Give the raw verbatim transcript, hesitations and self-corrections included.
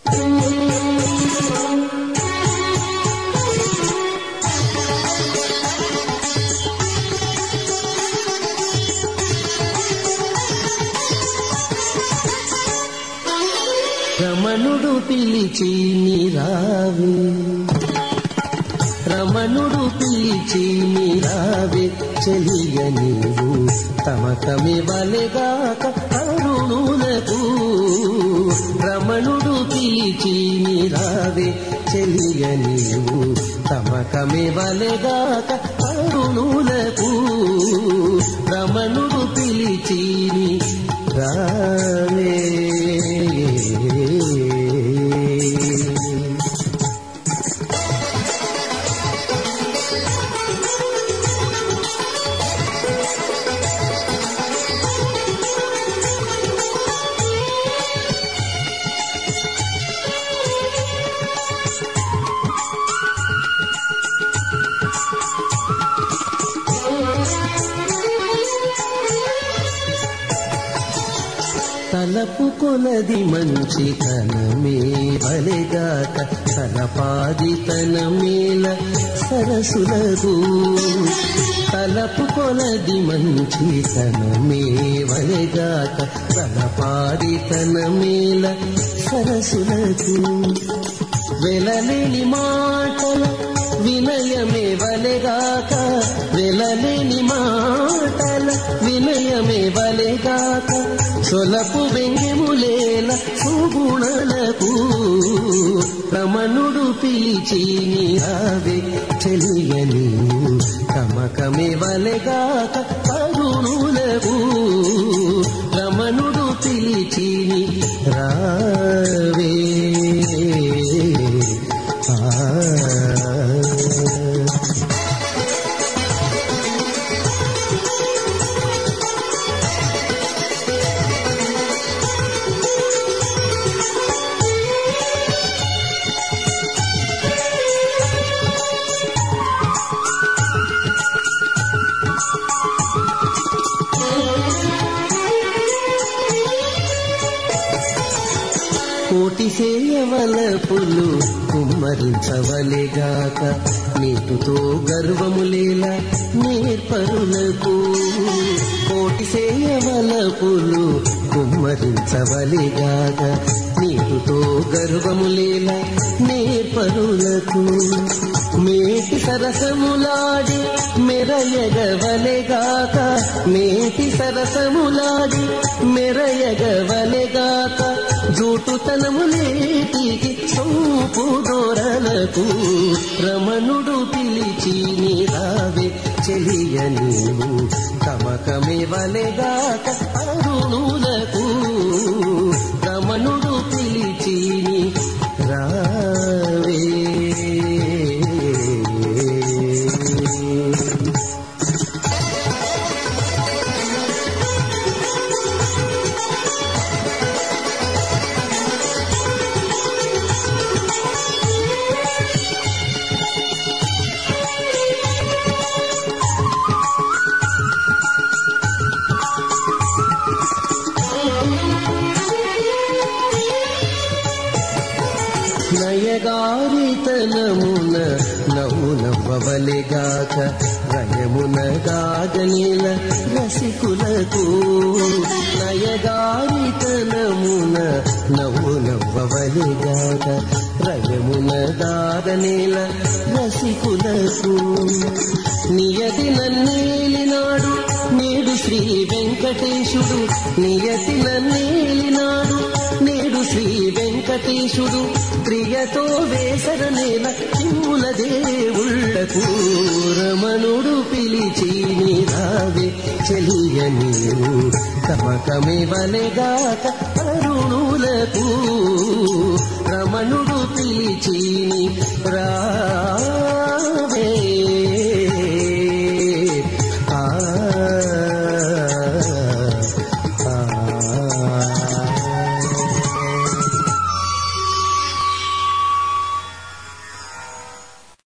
రమణుడు పిలిచి నీరావే రమణుడు పిలిచి నీరావే చెలియ నీవు తమకమి వలెగాక తరుణులకు రమణుడు పిలిచి నీరావే చెలియ నీవు తమకమి వలెగాక తరుణులకు రమణుడు పిలిచి నీరావే తలపు కొలది మంచి తనమే వలెగాక తలపాది తనమేల సరసులకు తలపు కొలది మంచి తనమే వలెగాక తలపాది తనమేల సరసులకు వెలలేని మాటల వినయమే వలెగాక వెలలేని మాటల వినయమే వలెగాక సొలపు వెంగెములేల సుగుణలకు రమణుడు పిలిచి నీరావే చెలియ నీవు తమకమే వలెగాక తరుణులకు రమణుడు పిలిచి నీరావే కోటి సేయవలపులు కుమ్మరించవలెగాక నీటుతో గర్వములేలా నేర్పరులకు కోటి సేయవలపులు కుమ్మరించవలెగాక నీటుతో గర్వములేలా నేర్పరులకు మేటి సరసములాడి మెరయగవలెగాక మేటి సరసములాడి మెరయగవలెగాక జూటుతనములేటికి సోపు దొరలకు రమణుడు పిలిచి నీరావే చెలియ నీవు తమకమే వలెగాక తరుణులకు రమణుడు పిలిచి నీరావే నయగారితనమున నవ్వు నవ్వవలెగాక రయమున గాగనిల రసికులకు నయగారితనమున నవ్వు నవ్వవలెగాక రయమున గాగనిల రసికులకు నియతి నన్నేలినాడు నేడు శ్రీ వెంకటేశుడు నియతి నన్నేలినాడు నేడు శ్రీ వెంకటేశుడు ప్రియతో వేసర నేల చిమ్ముల దేవుళ్లకు రమణుడు పిలిచి నీరావే చెలియ నీవు తమకమే వలెగాక తరుణులకు రమణుడు పిలిచి నీరావే